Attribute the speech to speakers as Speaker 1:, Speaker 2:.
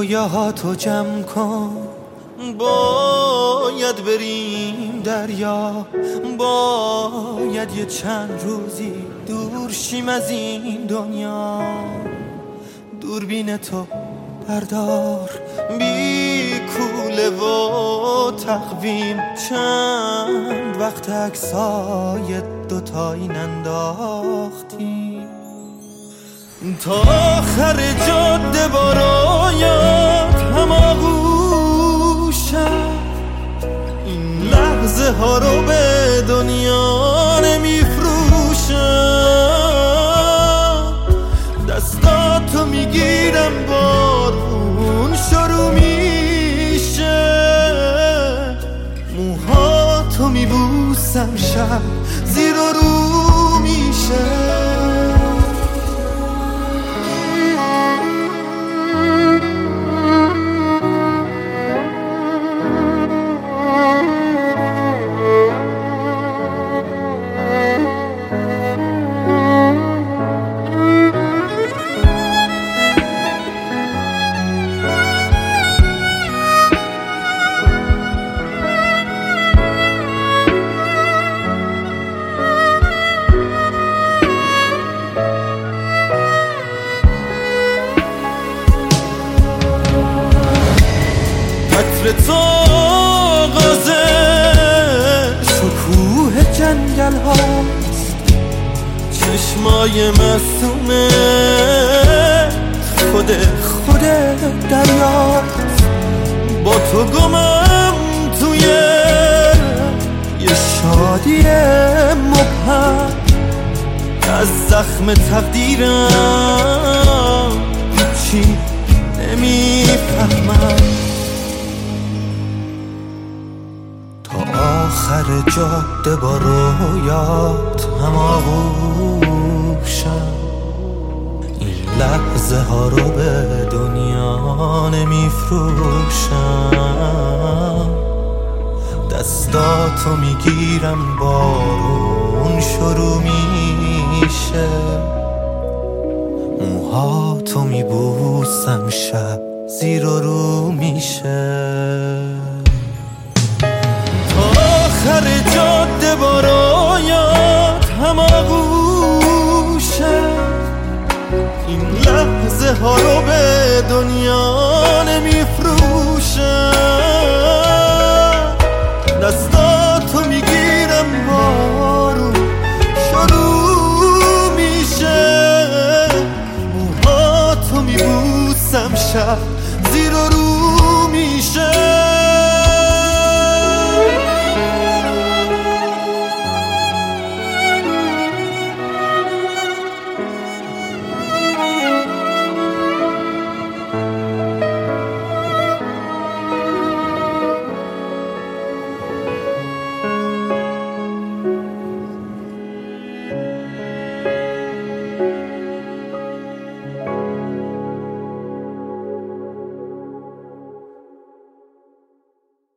Speaker 1: رویاهاتو جمع کن، باید بریم دریا، باید یه چند روزی دور شیم از این دنیا. دوربین تو بردار بی کوله و تقویم، چند وقت عکسای دوتایی ننداختیم. تا آخر جاده برایت هماغوشم، این لحظه ها رو به دنیا نمیفروشم. دستاتو میگیرم بارون شروع میشه، موهاتو میبوسم شب زیر و رو میشه. تو آغازه شکوه جنگل هاست، چشمای معصومه خود دریاست. با تو گمم توی یه شادی مبهم، از زخم تقدیرم هیچی نمیفهمم. آخر جاده با رویات هماغوشم، این لحظه ها رو به دنیا نمیفروشم. دستاتو میگیرم بارون شروع میشه، موهاتو میبوسم شب زیر و رو میشه. آخر جاده برایت هماغوشم، این لحظه ها رو به دنیا